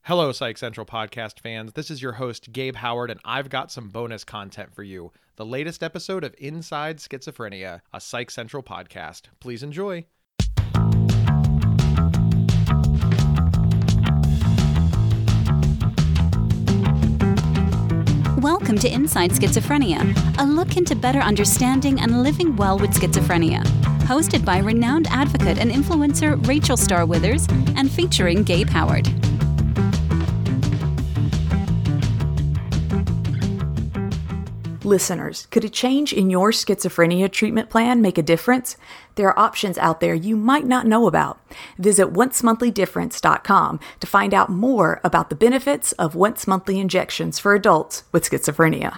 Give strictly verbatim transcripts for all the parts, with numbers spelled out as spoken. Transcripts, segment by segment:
Hello, Psych Central podcast fans. This is your host, Gabe Howard, and I've got some bonus content for you. The latest episode of Inside Schizophrenia, a Psych Central podcast. Please enjoy. Welcome to Inside Schizophrenia, a look into better understanding and living well with schizophrenia. Hosted by renowned advocate and influencer Rachel Starr Withers and featuring Gabe Howard. Listeners, could a change in your schizophrenia treatment plan make a difference? There are options out there you might not know about. Visit once monthly difference dot com to find out more about the benefits of once-monthly injections for adults with schizophrenia.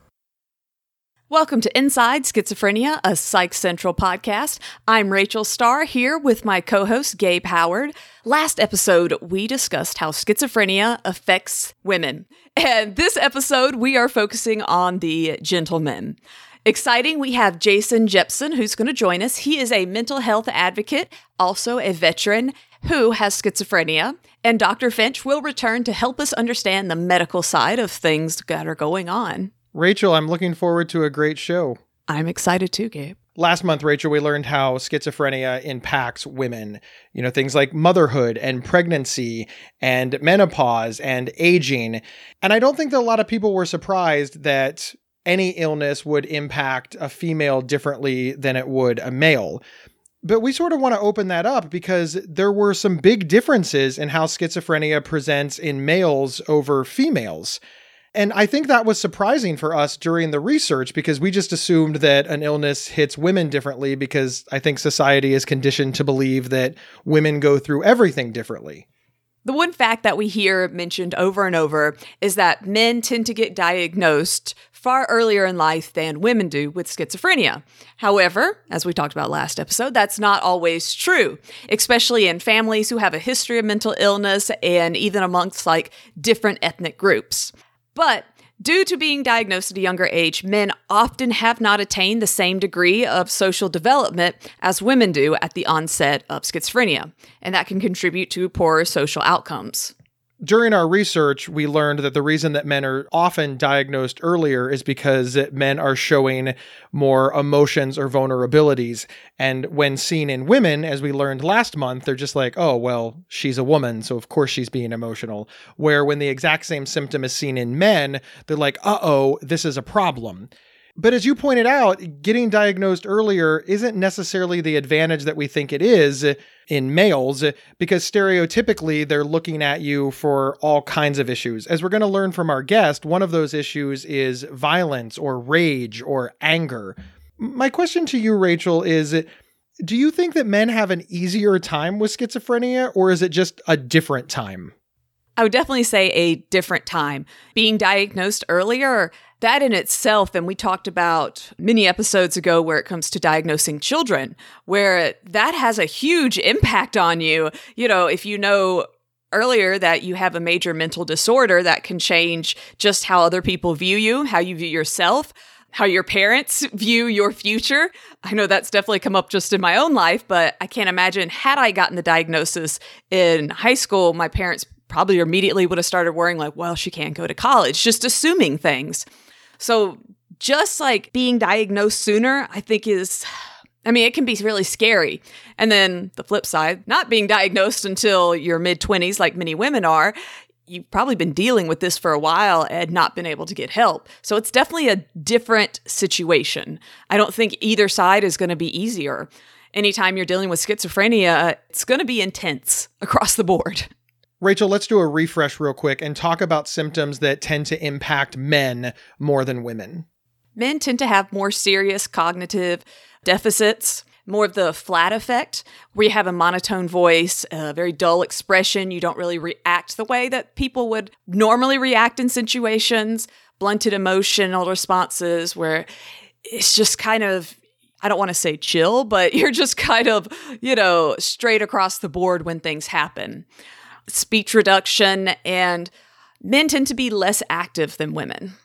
Welcome to Inside Schizophrenia, a Psych Central podcast. I'm Rachel Starr here with my co-host Gabe Howard. Last episode, we discussed how schizophrenia affects women. And this episode, we are focusing on the gentlemen. Exciting, we have Jason Jepson, who's going to join us. He is a mental health advocate, also a veteran who has schizophrenia. And Doctor Finch will return to help us understand the medical side of things that are going on. Rachel, I'm looking forward to a great show. I'm excited too, Gabe. Last month, Rachel, we learned how schizophrenia impacts women. You know, things like motherhood and pregnancy and menopause and aging. And I don't think that a lot of people were surprised that any illness would impact a female differently than it would a male. But we sort of want to open that up because there were some big differences in how schizophrenia presents in males over females. And I think that was surprising for us during the research because we just assumed that an illness hits women differently because I think society is conditioned to believe that women go through everything differently. The one fact that we hear mentioned over and over is that men tend to get diagnosed far earlier in life than women do with schizophrenia. However, as we talked about last episode, that's not always true, especially in families who have a history of mental illness and even amongst like different ethnic groups. But due to being diagnosed at a younger age, men often have not attained the same degree of social development as women do at the onset of schizophrenia, and that can contribute to poorer social outcomes. During our research, we learned that the reason that men are often diagnosed earlier is because men are showing more emotions or vulnerabilities. And when seen in women, as we learned last month, they're just like, oh, well, she's a woman, so of course she's being emotional. Where when the exact same symptom is seen in men, they're like, uh-oh, this is a problem. But as you pointed out, getting diagnosed earlier isn't necessarily the advantage that we think it is in males, because stereotypically they're looking at you for all kinds of issues. As we're going to learn from our guest, one of those issues is violence or rage or anger. My question to you, Rachel, is do you think that men have an easier time with schizophrenia, or is it just a different time? I would definitely say a different time. Being diagnosed earlier, that in itself, and we talked about many episodes ago where it comes to diagnosing children, where that has a huge impact on you. You know, if you know earlier that you have a major mental disorder, that can change just how other people view you, how you view yourself, how your parents view your future. I know that's definitely come up just in my own life, but I can't imagine had I gotten the diagnosis in high school, my parents probably immediately would have started worrying like, well, she can't go to college, just assuming things. So just like being diagnosed sooner, I think is, I mean, it can be really scary. And then the flip side, not being diagnosed until your mid-twenties, like many women are, you've probably been dealing with this for a while and not been able to get help. So it's definitely a different situation. I don't think either side is going to be easier. Anytime you're dealing with schizophrenia, it's going to be intense across the board. Rachel, let's do a refresh real quick and talk about symptoms that tend to impact men more than women. Men tend to have more serious cognitive deficits, more of the flat effect, where you have a monotone voice, a very dull expression. You don't really react the way that people would normally react in situations, blunted emotional responses where it's just kind of, I don't want to say chill, but you're just kind of, you know, straight across the board when things happen. Speech reduction, and men tend to be less active than women.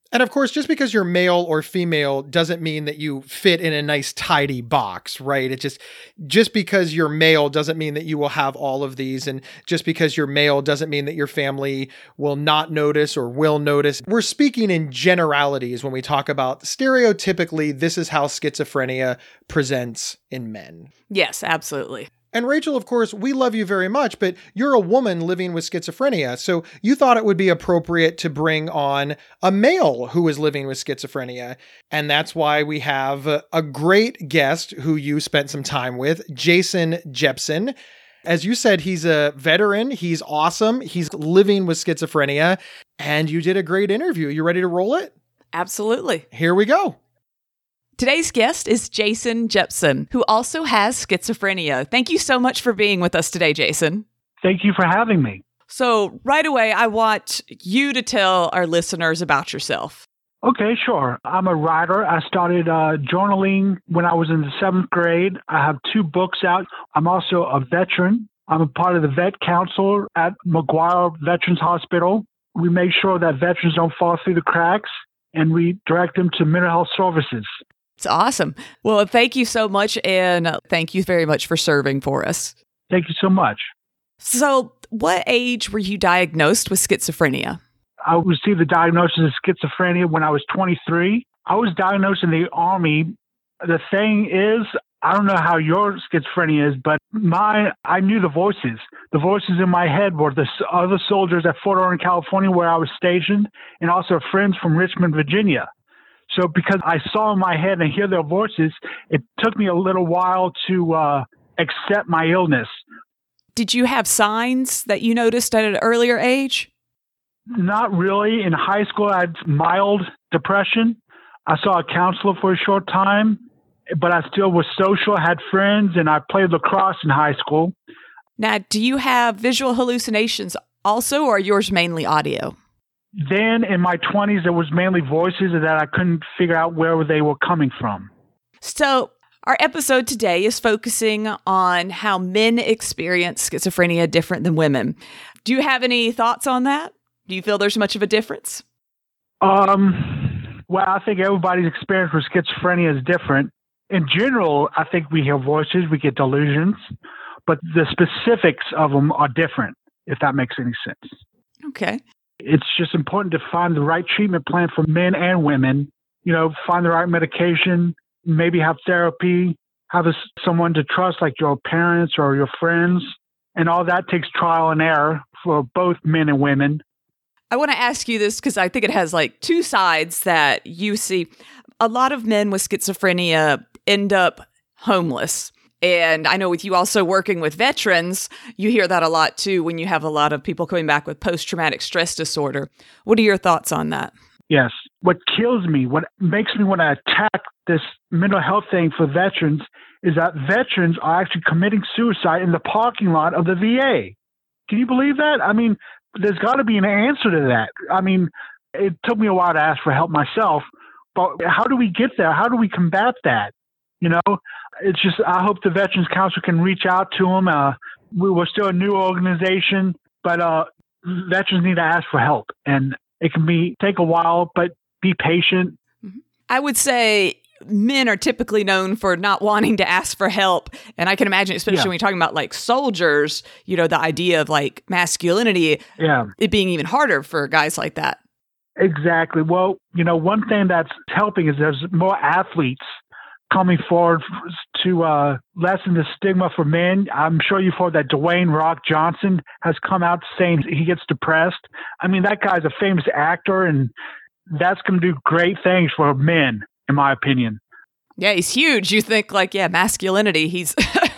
And of course, just because you're male or female doesn't mean that you fit in a nice, tidy box, right? It just, just because you're male doesn't mean that you will have all of these. And just because you're male doesn't mean that your family will not notice or will notice. We're speaking in generalities when we talk about stereotypically, this is how schizophrenia presents in men. Yes, absolutely. And Rachel, of course, we love you very much, but you're a woman living with schizophrenia. So you thought it would be appropriate to bring on a male who is living with schizophrenia. And that's why we have a great guest who you spent some time with, Jason Jepson. As you said, he's a veteran. He's awesome. He's living with schizophrenia. And you did a great interview. You ready to roll it? Absolutely. Here we go. Today's guest is Jason Jepson, who also has schizophrenia. Thank you so much for being with us today, Jason. Thank you for having me. So right away, I want you to tell our listeners about yourself. Okay, sure. I'm a writer. I started uh, journaling when I was in the seventh grade. I have two books out. I'm also a veteran. I'm a part of the Vet Council at McGuire Veterans Hospital. We make sure that veterans don't fall through the cracks, and we direct them to mental health services. It's awesome. Well, thank you so much, and thank you very much for serving for us. Thank you so much. So, what age were you diagnosed with schizophrenia? I received the diagnosis of schizophrenia when I was twenty-three. I was diagnosed in the Army. The thing is, I don't know how your schizophrenia is, but mine, I knew the voices. The voices in my head were the other soldiers at Fort Ord, California, where I was stationed, and also friends from Richmond, Virginia. So because I saw in my head and hear their voices, it took me a little while to uh, accept my illness. Did you have signs that you noticed at an earlier age? Not really. In high school, I had mild depression. I saw a counselor for a short time, but I still was social, had friends, and I played lacrosse in high school. Now, do you have visual hallucinations also, or are yours mainly audio? Then in my twenties, it was mainly voices that I couldn't figure out where they were coming from. So our episode today is focusing on how men experience schizophrenia different than women. Do you have any thoughts on that? Do you feel there's much of a difference? Um, well, I think everybody's experience with schizophrenia is different. In general, I think we hear voices, we get delusions, but the specifics of them are different, if that makes any sense. Okay. It's just important to find the right treatment plan for men and women, you know, find the right medication, maybe have therapy, have a, someone to trust like your parents or your friends. And all that takes trial and error for both men and women. I want to ask you this because I think it has like two sides that you see. A lot of men with schizophrenia end up homeless. And I know with you also working with veterans, you hear that a lot too when you have a lot of people coming back with post-traumatic stress disorder. What are your thoughts on that? Yes. What kills me, what makes me want to attack this mental health thing for veterans is that veterans are actually committing suicide in the parking lot of the V A. Can you believe that? I mean, there's got to be an answer to that. I mean, it took me a while to ask for help myself, but how do we get there? How do we combat that? You know, it's just, I hope the Veterans Council can reach out to them. Uh, we were still a new organization, but uh, veterans need to ask for help. And it can be take a while, but be patient. I would say men are typically known for not wanting to ask for help. And I can imagine, especially yeah. when you're talking about like soldiers, you know, the idea of like masculinity, yeah. it being even harder for guys like that. Exactly. Well, you know, one thing that's helping is there's more athletes coming forward to uh, lessen the stigma for men. I'm sure you've heard that Dwayne Rock Johnson has come out saying he gets depressed. I mean, that guy's a famous actor, and that's going to do great things for men, in my opinion. Yeah, he's huge. You think like, yeah, masculinity, he's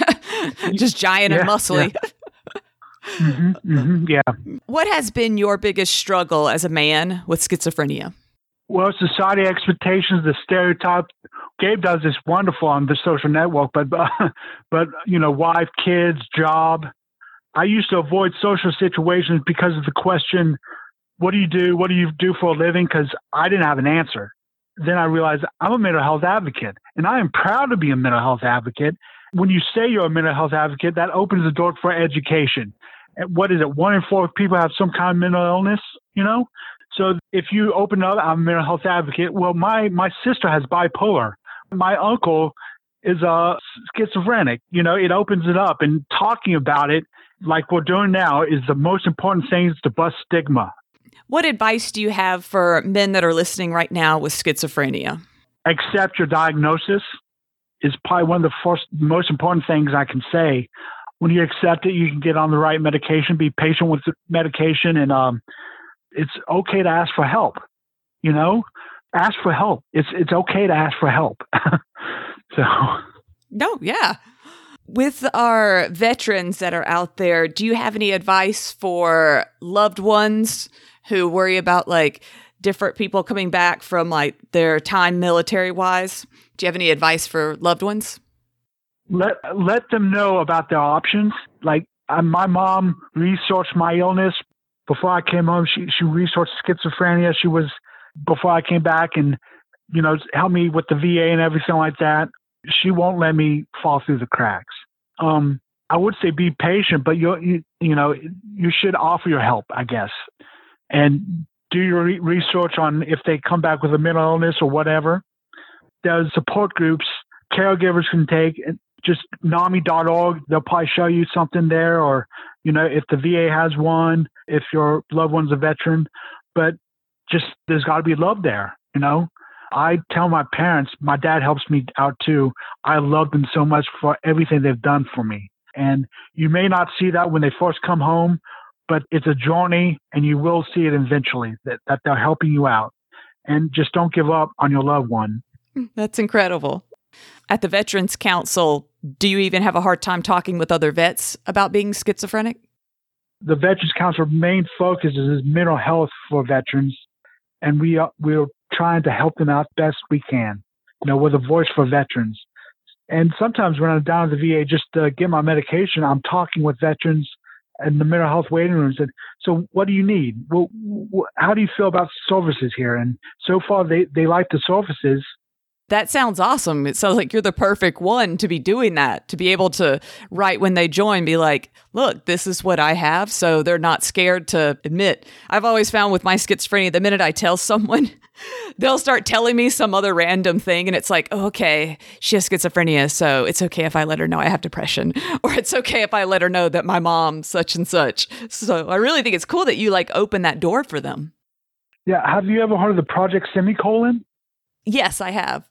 just giant yeah, and muscly. Yeah. mm-hmm, mm-hmm, yeah. What has been your biggest struggle as a man with schizophrenia? Well, society expectations, the stereotype. Gabe does this wonderful on the social network, but, uh, but you know, wife, kids, job. I used to avoid social situations because of the question, what do you do? What do you do for a living? Because I didn't have an answer. Then I realized I'm a mental health advocate, and I am proud to be a mental health advocate. When you say you're a mental health advocate, that opens the door for education. What is it? One in four people have some kind of mental illness, you know? So if you open up, I'm a mental health advocate. Well, my, my sister has bipolar. My uncle is a schizophrenic. You know, it opens it up, and talking about it like we're doing now is the most important thing, is to bust stigma. What advice do you have for men that are listening right now with schizophrenia? Accept your diagnosis is probably one of the first, most important things I can say. When you accept it, you can get on the right medication, be patient with the medication, and um, it's okay to ask for help. You know, ask for help. It's it's okay to ask for help. So, no, yeah. With our veterans that are out there, do you have any advice for loved ones who worry about like different people coming back from like their time military wise? Do you have any advice for loved ones? Let let them know about their options. Like uh, my mom researched my illness before I came home. She she researched schizophrenia. She was before I came back, and you know, helped me with the V A and everything like that. She won't let me fall through the cracks. Um, I would say be patient, but you you you know you should offer your help, I guess, and do your re- research on if they come back with a mental illness or whatever. There's support groups caregivers can take. Just N A M I dot org. They'll probably show you something there, or you know, if the V A has one, if your loved one's a veteran. But just there's got to be love there, you know. I tell my parents, my dad helps me out too. I love them so much for everything they've done for me. And you may not see that when they first come home, but it's a journey, and you will see it eventually, that, that they're helping you out. And just don't give up on your loved one. That's incredible. At the Veterans Council, do you even have a hard time talking with other vets about being schizophrenic? The Veterans Council main focus is mental health for veterans, and we are, we're trying to help them out best we can. You know, we're the voice for veterans. And sometimes when I'm down at the V A just to get my medication, I'm talking with veterans in the mental health waiting rooms. And so what do you need? Well, wh- how do you feel about services here? And so far, they, they like the services. That sounds awesome. It sounds like you're the perfect one to be doing that, to be able to, right when they join, be like, look, this is what I have. So they're not scared to admit. I've always found with my schizophrenia, the minute I tell someone, they'll start telling me some other random thing. And it's like, oh, okay, she has schizophrenia. So it's okay if I let her know I have depression, or it's okay if I let her know that my mom such and such. So I really think it's cool that you like open that door for them. Yeah. Have you ever heard of the Project Semicolon? Yes, I have.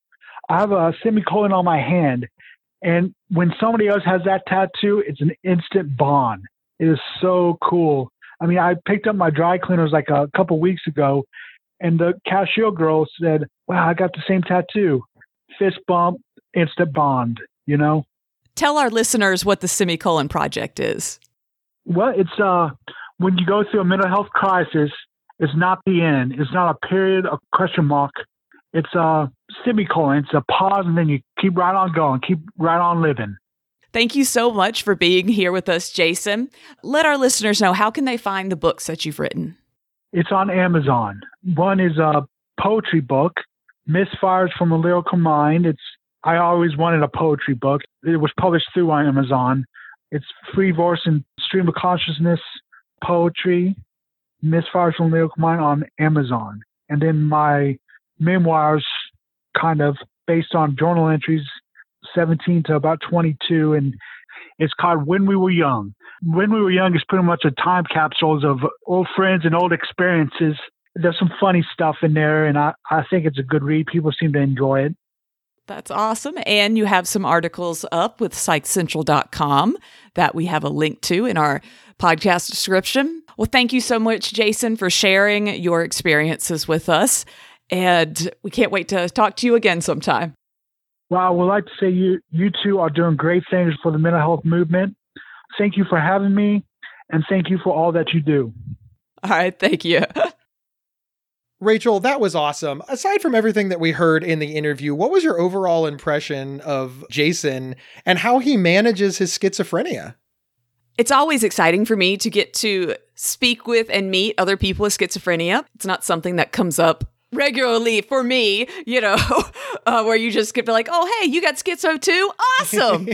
I have a semicolon on my hand, and when somebody else has that tattoo, it's an instant bond. It is so cool. I mean, I picked up my dry cleaners like a couple weeks ago, and the cashier girl said, wow, I got the same tattoo. Fist bump, instant bond, you know? Tell our listeners what the Semicolon Project is. Well, it's uh, when you go through a mental health crisis, it's not the end. It's not a period, a question mark. It's a semicolon. It's a pause, and then you keep right on going, keep right on living. Thank you so much for being here with us, Jason. Let our listeners know, how can they find the books that you've written? It's on Amazon. One is a poetry book, Misfires from a Lyrical Mind. It's I always wanted a poetry book. It was published through Amazon. It's free verse and stream of consciousness poetry, Misfires from a Lyrical Mind on Amazon. And then my memoirs, kind of based on journal entries, seventeen to about twenty-two, and it's called When We Were Young. When We Were Young is pretty much a time capsules of old friends and old experiences. There's some funny stuff in there, and I, I think it's a good read. People seem to enjoy it. That's awesome. And you have some articles up with psych central dot com that we have a link to in our podcast description. Well, thank you so much, Jason, for sharing your experiences with us. And we can't wait to talk to you again sometime. Well, I would like to say you you two are doing great things for the mental health movement. Thank you for having me, and thank you for all that you do. All right, thank you. Rachel, that was awesome. Aside from everything that we heard in the interview, what was your overall impression of Jason and how he manages his schizophrenia? It's always exciting for me to get to speak with and meet other people with schizophrenia. It's not something that comes up regularly for me, you know, uh, where you just get to be like, oh, hey, you got schizo too? Awesome.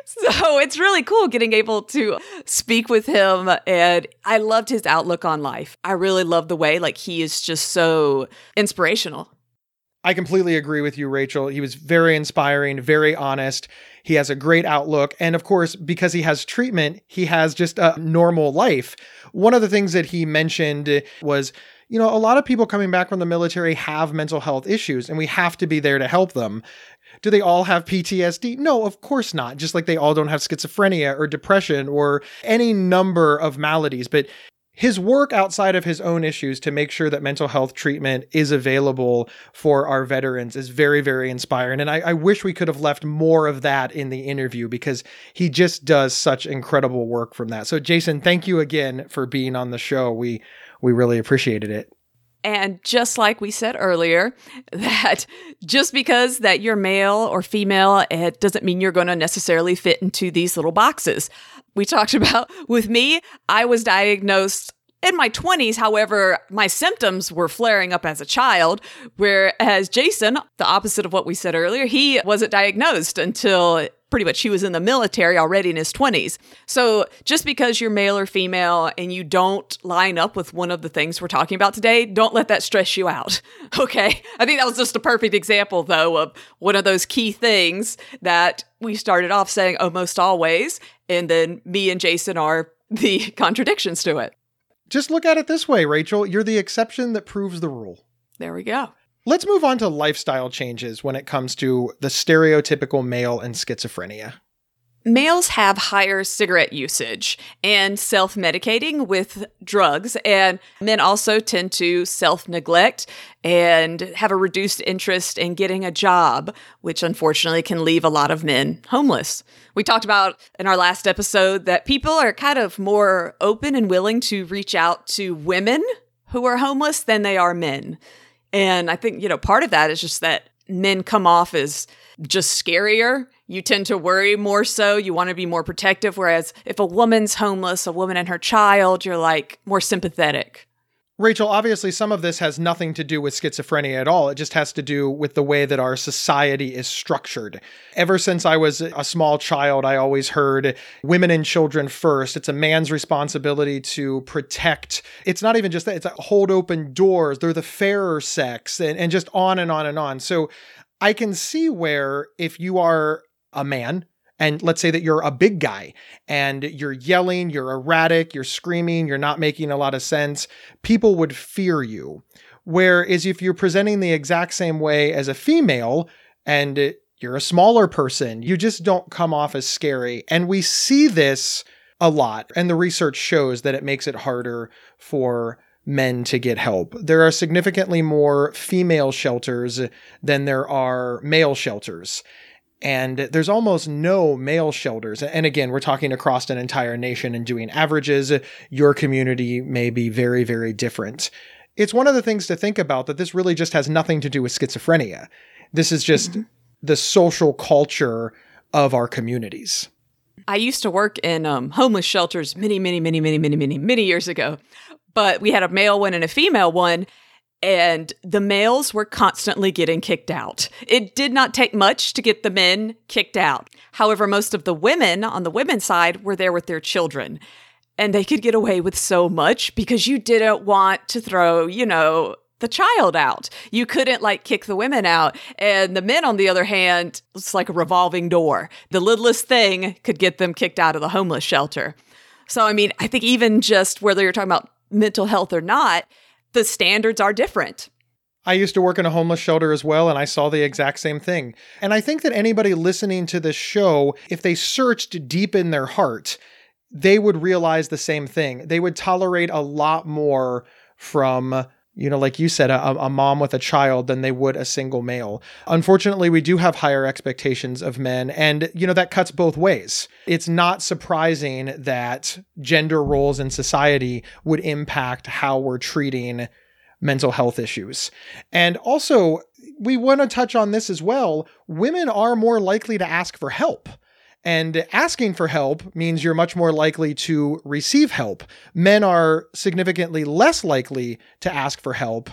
So it's really cool getting able to speak with him. And I loved his outlook on life. I really love the way like he is just so inspirational. I completely agree with you, Rachel. He was very inspiring, very honest. He has a great outlook. And of course, because he has treatment, he has just a normal life. One of the things that he mentioned was, you know, a lot of people coming back from the military have mental health issues, and we have to be there to help them. Do they all have P T S D? No, of course not. Just like they all don't have schizophrenia or depression or any number of maladies. But his work outside of his own issues to make sure that mental health treatment is available for our veterans is very, very inspiring. And I, I wish we could have left more of that in the interview because he just does such incredible work from that. So Jason, thank you again for being on the show. We, we really appreciated it. And just like we said earlier, that just because that you're male or female, it doesn't mean you're going to necessarily fit into these little boxes. We talked about, with me, I was diagnosed in my twenties. However, my symptoms were flaring up as a child, whereas Jason, the opposite of what we said earlier, he wasn't diagnosed until pretty much he was in the military already in his twenties. So just because you're male or female and you don't line up with one of the things we're talking about today, don't let that stress you out. Okay. I think that was just a perfect example, though, of one of those key things that we started off saying almost always. And then me and Jason are the contradictions to it. Just look at it this way, Rachel. You're the exception that proves the rule. There we go. Let's move on to lifestyle changes when it comes to the stereotypical male and schizophrenia. Males have higher cigarette usage and self-medicating with drugs, and men also tend to self-neglect and have a reduced interest in getting a job, which unfortunately can leave a lot of men homeless. We talked about in our last episode that people are kind of more open and willing to reach out to women who are homeless than they are men. And I think, you know, part of that is just that men come off as just scarier. You tend to worry more so. You want to be more protective. Whereas if a woman's homeless, a woman and her child, you're like more sympathetic. Rachel, obviously some of this has nothing to do with schizophrenia at all. It just has to do with the way that our society is structured. Ever since I was a small child, I always heard women and children first. It's a man's responsibility to protect. It's not even just that. It's a hold open doors. They're the fairer sex and, and just on and on and on. So I can see where if you are a man, and let's say that you're a big guy and you're yelling, you're erratic, you're screaming, you're not making a lot of sense, people would fear you. Whereas if you're presenting the exact same way as a female and you're a smaller person, you just don't come off as scary. And we see this a lot. And the research shows that it makes it harder for men to get help. There are significantly more female shelters than there are male shelters. And there's almost no male shelters. And again, we're talking across an entire nation and doing averages. Your community may be very, very different. It's one of the things to think about that this really just has nothing to do with schizophrenia. This is just mm-hmm. the social culture of our communities. I used to work in um, homeless shelters many, many, many, many, many, many, many years ago. But we had a male one and a female one. And the males were constantly getting kicked out. It did not take much to get the men kicked out. However, most of the women on the women's side were there with their children. And they could get away with so much because you didn't want to throw, you know, the child out. You couldn't like kick the women out. And the men, on the other hand, it's like a revolving door. The littlest thing could get them kicked out of the homeless shelter. So, I mean, I think even just whether you're talking about mental health or not, the standards are different. I used to work in a homeless shelter as well, and I saw the exact same thing. And I think that anybody listening to this show, if they searched deep in their heart, they would realize the same thing. They would tolerate a lot more from, you know, like you said, a, a mom with a child than they would a single male. Unfortunately, we do have higher expectations of men, and, you know, that cuts both ways. It's not surprising that gender roles in society would impact how we're treating mental health issues. And also, we want to touch on this as well. Women are more likely to ask for help. And asking for help means you're much more likely to receive help. Men are significantly less likely to ask for help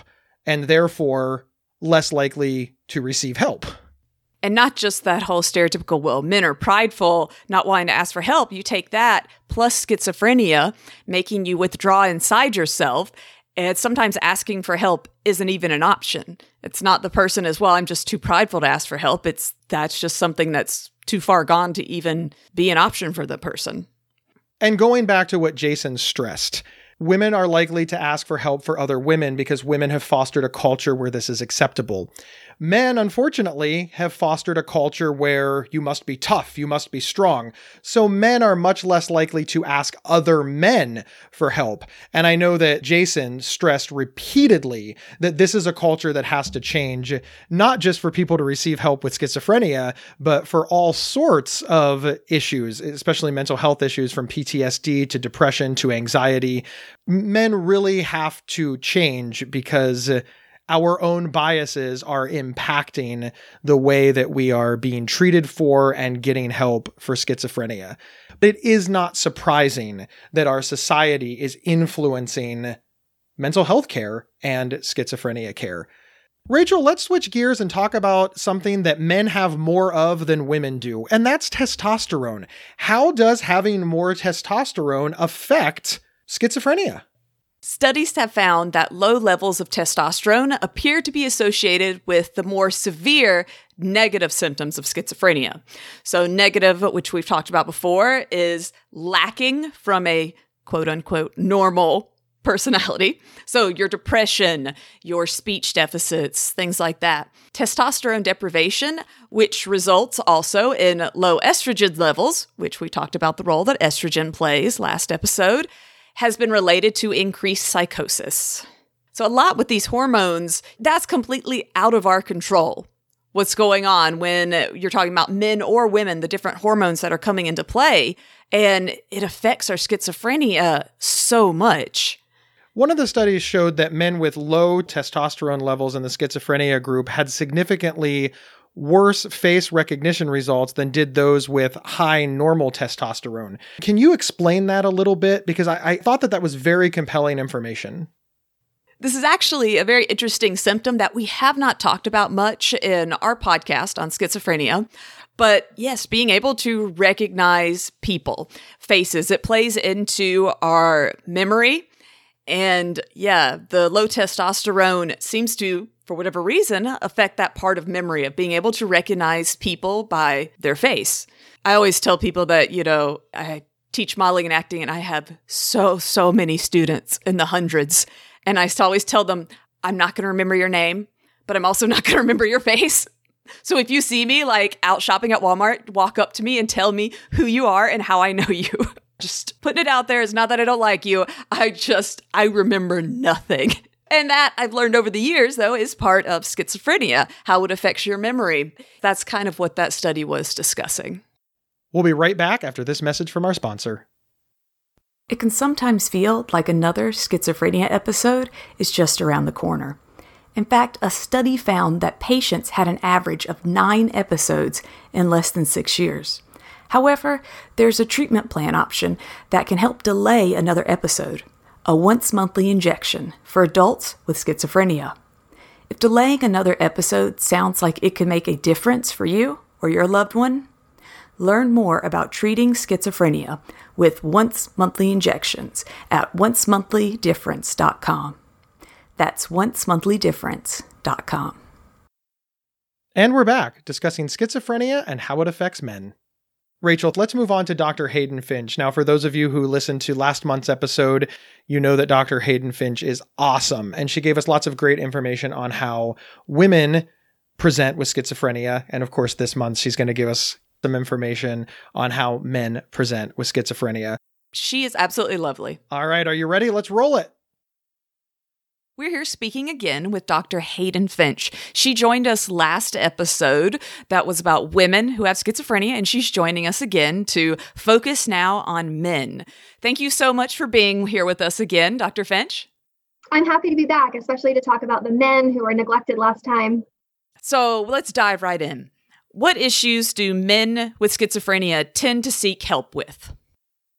and therefore less likely to receive help. And not just that whole stereotypical, well, men are prideful, not wanting to ask for help. You take that plus schizophrenia, making you withdraw inside yourself. And sometimes asking for help isn't even an option. It's not the person as, well, I'm just too prideful to ask for help. It's that's just something that's too far gone to even be an option for the person. And going back to what Jason stressed, women are likely to ask for help for other women because women have fostered a culture where this is acceptable. Men, unfortunately, have fostered a culture where you must be tough, you must be strong. So men are much less likely to ask other men for help. And I know that Jason stressed repeatedly that this is a culture that has to change, not just for people to receive help with schizophrenia, but for all sorts of issues, especially mental health issues, from P T S D to depression to anxiety. Men really have to change because our own biases are impacting the way that we are being treated for and getting help for schizophrenia. It is not surprising that our society is influencing mental health care and schizophrenia care. Rachel, let's switch gears and talk about something that men have more of than women do, and that's testosterone. How does having more testosterone affect schizophrenia? Studies have found that low levels of testosterone appear to be associated with the more severe negative symptoms of schizophrenia. So negative, which we've talked about before, is lacking from a quote-unquote normal personality. So your depression, your speech deficits, things like that. Testosterone deprivation, which results also in low estrogen levels, which we talked about the role that estrogen plays last episode, has been related to increased psychosis. So a lot with these hormones, that's completely out of our control. What's going on when you're talking about men or women, the different hormones that are coming into play, and it affects our schizophrenia so much. One of the studies showed that men with low testosterone levels in the schizophrenia group had significantly worse face recognition results than did those with high normal testosterone. Can you explain that a little bit? Because I, I thought that that was very compelling information. This is actually a very interesting symptom that we have not talked about much in our podcast on schizophrenia. But yes, being able to recognize people, faces, it plays into our memory. And yeah, the low testosterone seems to, for whatever reason, affect that part of memory of being able to recognize people by their face. I always tell people that, you know, I teach modeling and acting, and I have so, so many students in the hundreds. And I always tell them, I'm not going to remember your name, but I'm also not going to remember your face. So if you see me like out shopping at Walmart, walk up to me and tell me who you are and how I know you. Just putting it out there. It's not that I don't like you. I just, I remember nothing. And that I've learned over the years, though, is part of schizophrenia, how it affects your memory. That's kind of what that study was discussing. We'll be right back after this message from our sponsor. It can sometimes feel like another schizophrenia episode is just around the corner. In fact, a study found that patients had an average of nine episodes in less than six years. However, there's a treatment plan option that can help delay another episode. A once-monthly injection for adults with schizophrenia. If delaying another episode sounds like it could make a difference for you or your loved one, learn more about treating schizophrenia with once-monthly injections at once monthly difference dot com. That's once monthly difference dot com. And we're back discussing schizophrenia and how it affects men. Rachel, let's move on to Doctor Hayden Finch. Now, for those of you who listened to last month's episode, you know that Doctor Hayden Finch is awesome, and she gave us lots of great information on how women present with schizophrenia. And of course, this month, she's going to give us some information on how men present with schizophrenia. She is absolutely lovely. All right, are you ready? Let's roll it. We're here speaking again with Doctor Hayden Finch. She joined us last episode that was about women who have schizophrenia, and she's joining us again to focus now on men. Thank you so much for being here with us again, Doctor Finch. I'm happy to be back, especially to talk about the men who were neglected last time. So let's dive right in. What issues do men with schizophrenia tend to seek help with?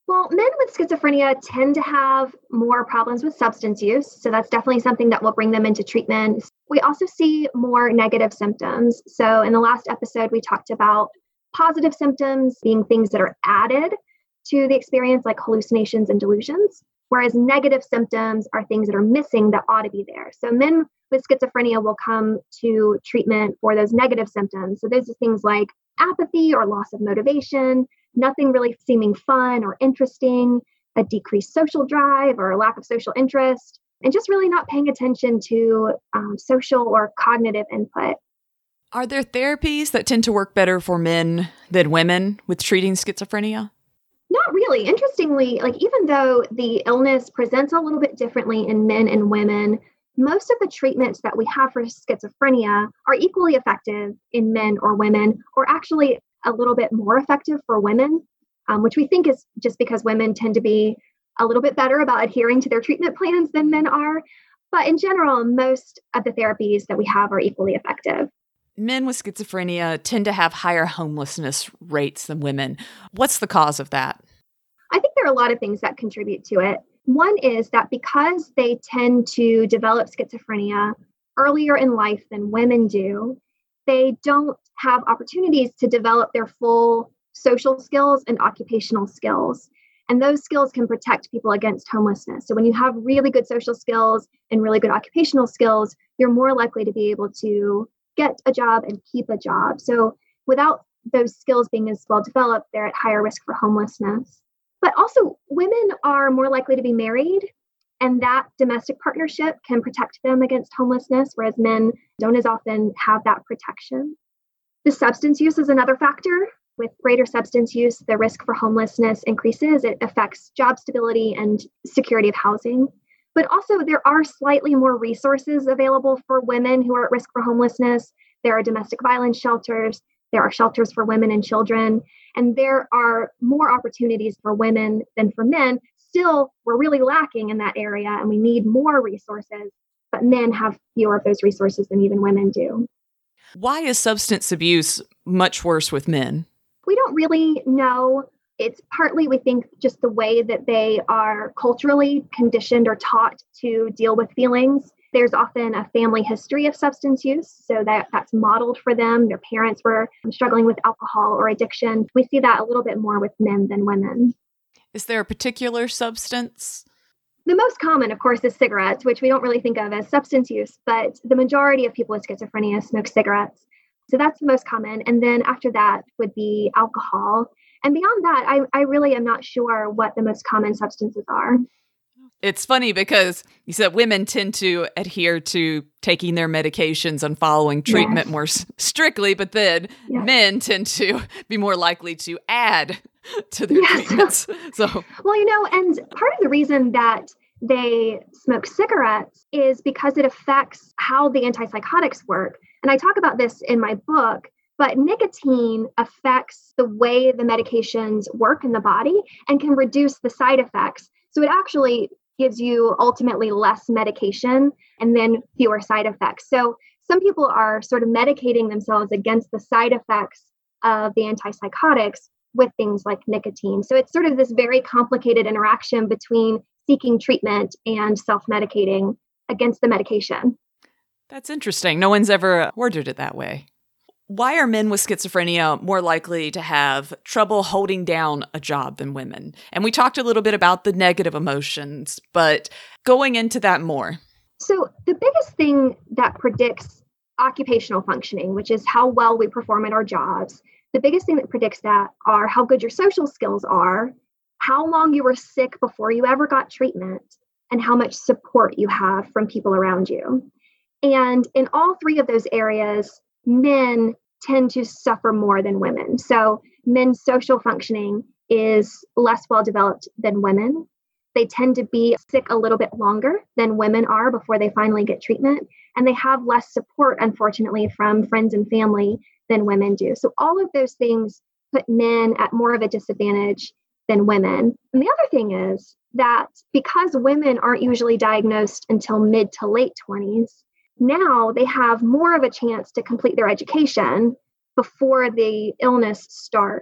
Well, men with schizophrenia tend to have more problems with substance use. So that's definitely something that will bring them into treatment. We also see more negative symptoms. So in the last episode, we talked about positive symptoms being things that are added to the experience, like hallucinations and delusions, whereas negative symptoms are things that are missing that ought to be there. So men with schizophrenia will come to treatment for those negative symptoms. So those are things like apathy or loss of motivation, nothing really seeming fun or interesting, a decreased social drive or a lack of social interest, and just really not paying attention to um, social or cognitive input. Are there therapies that tend to work better for men than women with treating schizophrenia? Not really. Interestingly, like even though the illness presents a little bit differently in men and women, most of the treatments that we have for schizophrenia are equally effective in men or women, or actually a little bit more effective for women, um, which we think is just because women tend to be a little bit better about adhering to their treatment plans than men are. But in general, most of the therapies that we have are equally effective. Men with schizophrenia tend to have higher homelessness rates than women. What's the cause of that? I think there are a lot of things that contribute to it. One is that because they tend to develop schizophrenia earlier in life than women do, they don't have opportunities to develop their full social skills and occupational skills. And those skills can protect people against homelessness. So when you have really good social skills and really good occupational skills, you're more likely to be able to get a job and keep a job. So without those skills being as well developed, they're at higher risk for homelessness. But also, women are more likely to be married, and that domestic partnership can protect them against homelessness, whereas men don't as often have that protection. The substance use is another factor. With greater substance use, the risk for homelessness increases. It affects job stability and security of housing. But also, there are slightly more resources available for women who are at risk for homelessness. There are domestic violence shelters. There are shelters for women and children. And there are more opportunities for women than for men. Still, we're really lacking in that area, and we need more resources. But men have fewer of those resources than even women do. Why is substance abuse much worse with men? We don't really know. It's partly, we think, just the way that they are culturally conditioned or taught to deal with feelings. There's often a family history of substance use, so that that's modeled for them. Their parents were struggling with alcohol or addiction. We see that a little bit more with men than women. Is there a particular substance? The most common, of course, is cigarettes, which we don't really think of as substance use, but the majority of people with schizophrenia smoke cigarettes. So that's the most common. And then after that would be alcohol. And beyond that, I, I really am not sure what the most common substances are. It's funny because you said women tend to adhere to taking their medications and following treatment yes. more s- strictly, but then yes. men tend to be more likely to add to their yes. treatments. So, well, you know, and part of the reason that they smoke cigarettes is because it affects how the antipsychotics work. And I talk about this in my book, but nicotine affects the way the medications work in the body and can reduce the side effects. So it actually gives you ultimately less medication and then fewer side effects. So some people are sort of medicating themselves against the side effects of the antipsychotics with things like nicotine. So it's sort of this very complicated interaction between seeking treatment and self-medicating against the medication. That's interesting. No one's ever ordered it that way. Why are men with schizophrenia more likely to have trouble holding down a job than women? And we talked a little bit about the negative emotions, but going into that more. So the biggest thing that predicts occupational functioning, which is how well we perform at our jobs, the biggest thing that predicts that are how good your social skills are, how long you were sick before you ever got treatment, and how much support you have from people around you. And in all three of those areas, men tend to suffer more than women. So men's social functioning is less well developed than women. They tend to be sick a little bit longer than women are before they finally get treatment. And they have less support, unfortunately, from friends and family than women do. So all of those things put men at more of a disadvantage than women. And the other thing is that because women aren't usually diagnosed until mid to late twenties, now they have more of a chance to complete their education before the illness starts.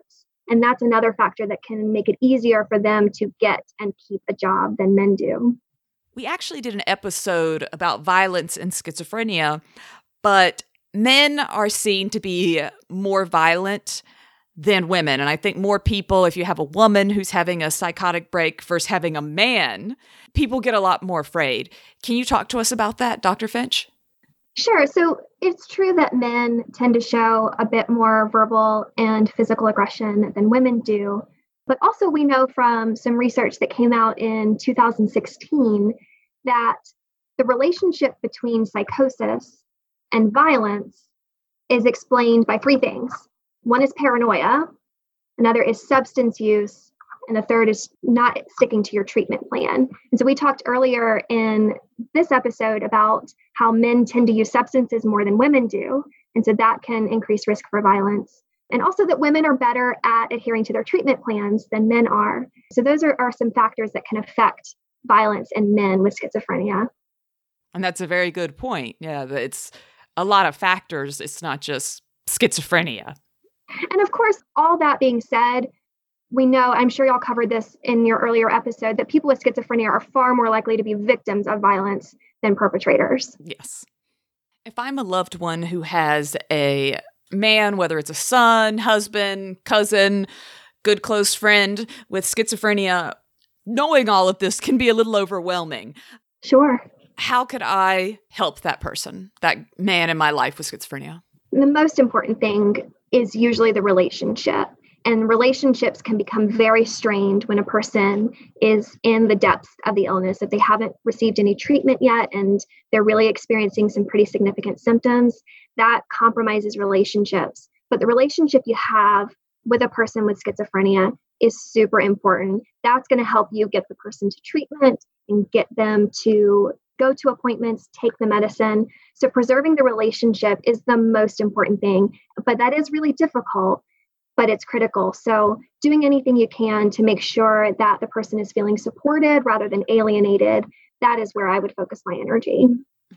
And that's another factor that can make it easier for them to get and keep a job than men do. We actually did an episode about violence and schizophrenia, but men are seen to be more violent than women. And I think more people, if you have a woman who's having a psychotic break versus having a man, people get a lot more afraid. Can you talk to us about that, Doctor Finch? Sure. So it's true that men tend to show a bit more verbal and physical aggression than women do. But also we know from some research that came out in two thousand sixteen that the relationship between psychosis and violence is explained by three things. One is paranoia, another is substance use, and the third is not sticking to your treatment plan. And so we talked earlier in this episode about how men tend to use substances more than women do. And so that can increase risk for violence. And also that women are better at adhering to their treatment plans than men are. So those are, are some factors that can affect violence in men with schizophrenia. And that's a very good point. Yeah, it's a lot of factors. It's not just schizophrenia. And of course, all that being said, we know, I'm sure y'all covered this in your earlier episode, that people with schizophrenia are far more likely to be victims of violence than perpetrators. Yes. If I'm a loved one who has a man, whether it's a son, husband, cousin, good close friend with schizophrenia, knowing all of this can be a little overwhelming. Sure. How could I help that person, that man in my life with schizophrenia? The most important thing is usually the relationship. And relationships can become very strained when a person is in the depths of the illness. If they haven't received any treatment yet and they're really experiencing some pretty significant symptoms, that compromises relationships. But the relationship you have with a person with schizophrenia is super important. That's going to help you get the person to treatment and get them to go to appointments, take the medicine. So preserving the relationship is the most important thing, but that is really difficult, but it's critical. So doing anything you can to make sure that the person is feeling supported rather than alienated, that is where I would focus my energy.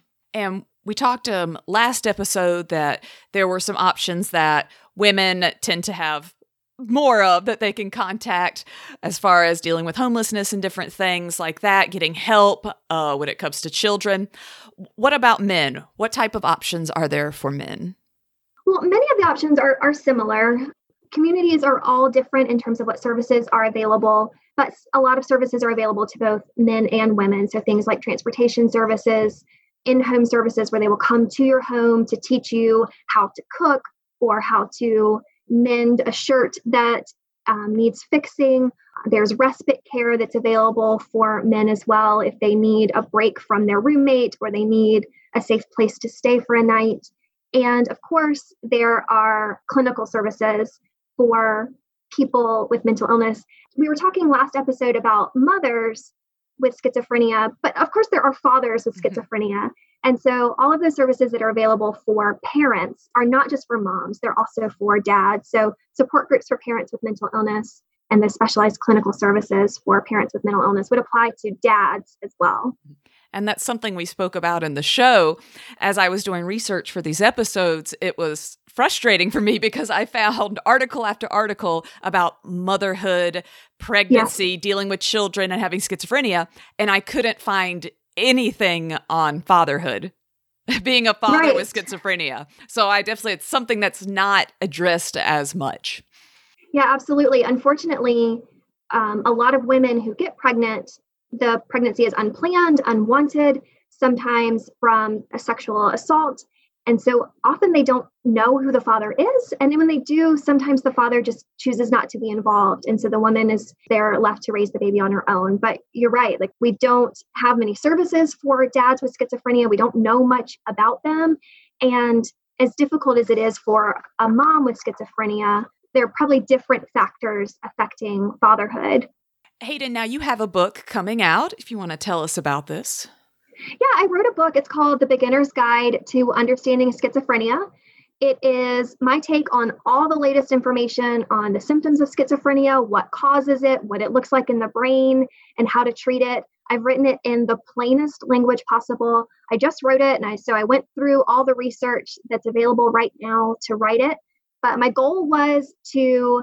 And we talked um, last episode that there were some options that women tend to have more of that they can contact as far as dealing with homelessness and different things like that, getting help uh, when it comes to children. What about men? What type of options are there for men? Well, many of the options are, are similar. Communities are all different in terms of what services are available, but a lot of services are available to both men and women. So things like transportation services, in-home services where they will come to your home to teach you how to cook or how to mend a shirt that um, needs fixing. There's respite care that's available for men as well if they need a break from their roommate or they need a safe place to stay for a night. And of course, there are clinical services for people with mental illness. We were talking last episode about mothers with schizophrenia, but of course there are fathers with schizophrenia. And so all of the services that are available for parents are not just for moms, they're also for dads. So support groups for parents with mental illness and the specialized clinical services for parents with mental illness would apply to dads as well. And that's something we spoke about in the show. As I was doing research for these episodes, it was frustrating for me because I found article after article about motherhood, pregnancy, yes. dealing with children and having schizophrenia, and I couldn't find anything on fatherhood, being a father right. with schizophrenia. So I definitely, it's something that's not addressed as much. Yeah, absolutely. Unfortunately, um, a lot of women who get pregnant, the pregnancy is unplanned, unwanted, sometimes from a sexual assault. And so often they don't know who the father is. And then when they do, sometimes the father just chooses not to be involved. And so the woman is there left to raise the baby on her own. But you're right, like we don't have many services for dads with schizophrenia. We don't know much about them. And as difficult as it is for a mom with schizophrenia, there are probably different factors affecting fatherhood. Hayden, now you have a book coming out, if you want to tell us about this. Yeah, I wrote a book. It's called The Beginner's Guide to Understanding Schizophrenia. It is my take on all the latest information on the symptoms of schizophrenia, what causes it, what it looks like in the brain, and how to treat it. I've written it in the plainest language possible. I just wrote it, and I so I went through all the research that's available right now to write it. But my goal was to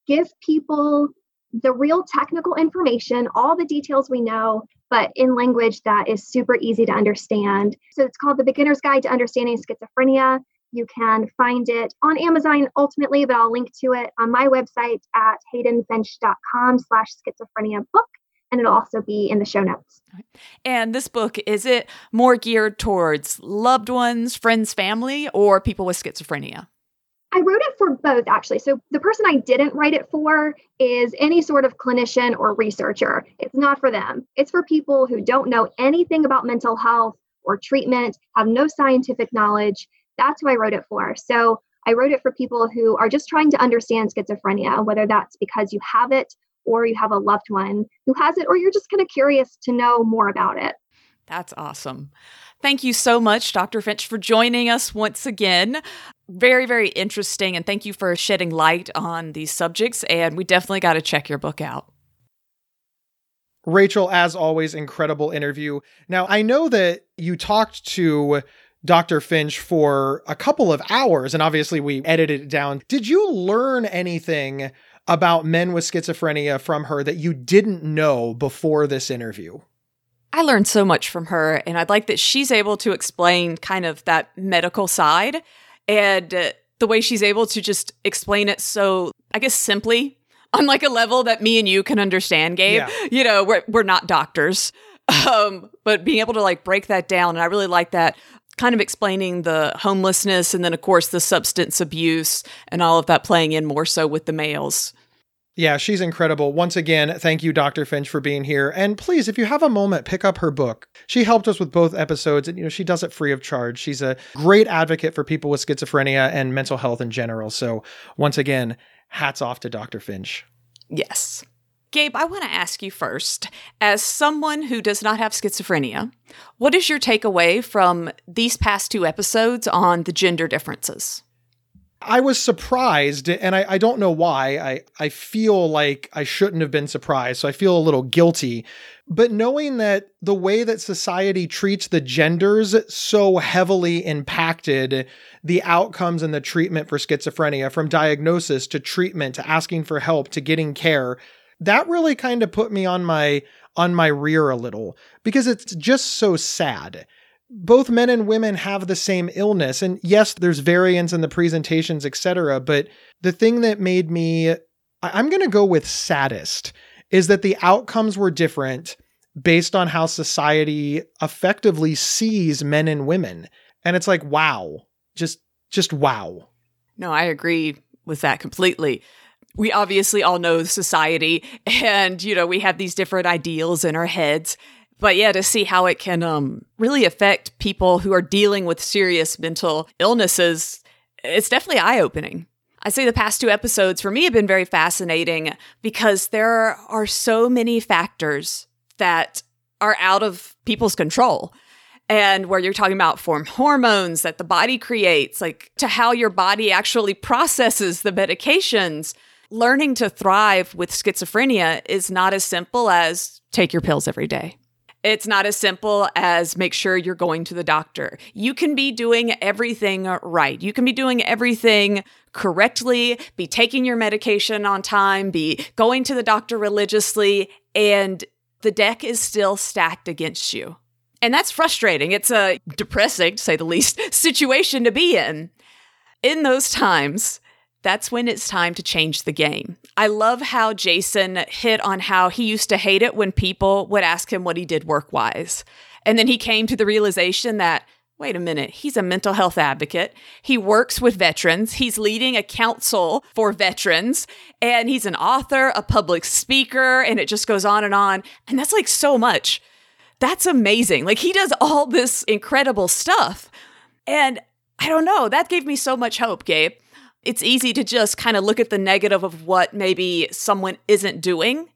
give people the real technical information, all the details we know, but in language that is super easy to understand. So it's called The Beginner's Guide to Understanding Schizophrenia. You can find it on Amazon ultimately, but I'll link to it on my website at haydenfinch.com slash schizophrenia book. And it'll also be in the show notes. And this book, is it more geared towards loved ones, friends, family, or people with schizophrenia? I wrote it for both, actually. So the person I didn't write it for is any sort of clinician or researcher. It's not for them. It's for people who don't know anything about mental health or treatment, have no scientific knowledge. That's who I wrote it for. So I wrote it for people who are just trying to understand schizophrenia, whether that's because you have it or you have a loved one who has it, or you're just kind of curious to know more about it. That's awesome. Thank you so much, Doctor Finch, for joining us once again. Very, very interesting. And thank you for shedding light on these subjects. And we definitely got to check your book out. Rachel, as always, incredible interview. Now, I know that you talked to Doctor Finch for a couple of hours, and obviously we edited it down. Did you learn anything about men with schizophrenia from her that you didn't know before this interview? I learned so much from her, and I'd like that she's able to explain kind of that medical side and uh, the way she's able to just explain it so, I guess, simply on like a level that me and you can understand, Gabe. Yeah. You know, we're we're not doctors, um, but being able to like break that down, and I really like that kind of explaining the homelessness and then, of course, the substance abuse and all of that playing in more so with the males. Yeah, she's incredible. Once again, thank you, Doctor Finch, for being here. And please, if you have a moment, pick up her book. She helped us with both episodes, and you know she does it free of charge. She's a great advocate for people with schizophrenia and mental health in general. So once again, hats off to Doctor Finch. Yes. Gabe, I want to ask you first, as someone who does not have schizophrenia, what is your takeaway from these past two episodes on the gender differences? I was surprised, and I, I don't know why. I, I feel like I shouldn't have been surprised, so I feel a little guilty. But knowing that the way that society treats the genders so heavily impacted the outcomes and the treatment for schizophrenia, from diagnosis to treatment to asking for help to getting care, that really kind of put me on my on my rear a little, because it's just so sad. Both men and women have the same illness. And yes, there's variance in the presentations, et cetera. But the thing that made me, I'm going to go with saddest, is that the outcomes were different based on how society effectively sees men and women. And it's like, wow, just, just wow. No, I agree with that completely. We obviously all know society, and, you know, we have these different ideals in our heads. But yeah, to see how it can um, really affect people who are dealing with serious mental illnesses, it's definitely eye-opening. I say the past two episodes for me have been very fascinating because there are so many factors that are out of people's control. And where you're talking about form hormones that the body creates, like to how your body actually processes the medications. Learning to thrive with schizophrenia is not as simple as take your pills every day. It's not as simple as make sure you're going to the doctor. You can be doing everything right. You can be doing everything correctly, be taking your medication on time, be going to the doctor religiously, and the deck is still stacked against you. And that's frustrating. It's a depressing, to say the least, situation to be in. In those times, that's when it's time to change the game. I love how Jason hit on how he used to hate it when people would ask him what he did work-wise. And then he came to the realization that, wait a minute, he's a mental health advocate. He works with veterans. He's leading a council for veterans. And he's an author, a public speaker, and it just goes on and on. And that's like so much. That's amazing. Like he does all this incredible stuff. And I don't know, that gave me so much hope, Gabe. It's easy to just kind of look at the negative of what maybe someone isn't doing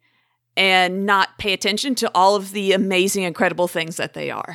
and not pay attention to all of the amazing, incredible things that they are.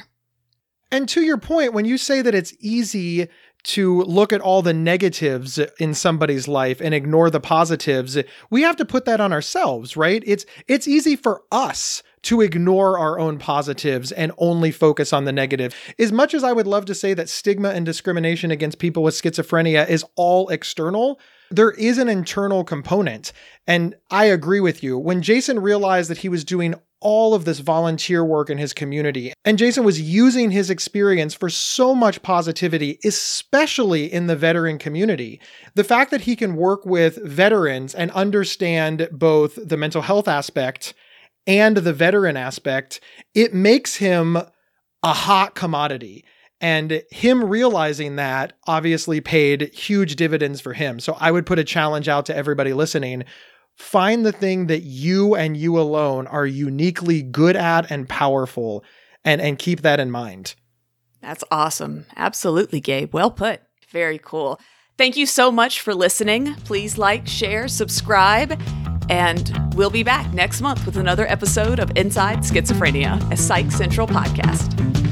And to your point, when you say that it's easy to look at all the negatives in somebody's life and ignore the positives, we have to put that on ourselves, right? It's it's easy for us to ignore our own positives and only focus on the negative. As much as I would love to say that stigma and discrimination against people with schizophrenia is all external, There is an internal component. And I agree with you. When Jason realized that he was doing all of this volunteer work in his community, and Jason was using his experience for so much positivity, especially in the veteran community, the fact that he can work with veterans and understand both the mental health aspect and the veteran aspect, it makes him a hot commodity. And him realizing that obviously paid huge dividends for him. So I would put a challenge out to everybody listening. Find the thing that you and you alone are uniquely good at and powerful, and, and keep that in mind. That's awesome. Absolutely, Gabe. Well put. Very cool. Thank you so much for listening. Please like, share, subscribe, and we'll be back next month with another episode of Inside Schizophrenia, a Psych Central podcast.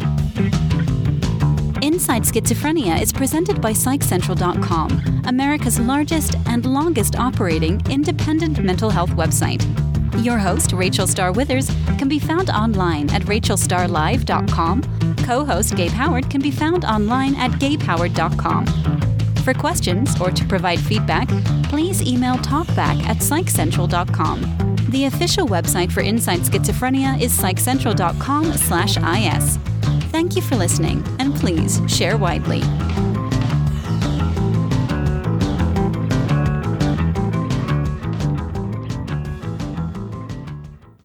Inside Schizophrenia is presented by Psych Central dot com, America's largest and longest operating independent mental health website. Your host, Rachel Starr Withers, can be found online at Rachel Starr Live dot com. Co-host Gabe Howard can be found online at Gabe Howard dot com. For questions or to provide feedback, please email talkback at Psych Central dot com. The official website for Inside Schizophrenia is Psych Central dot com slash I S. Thank you for listening, and please share widely.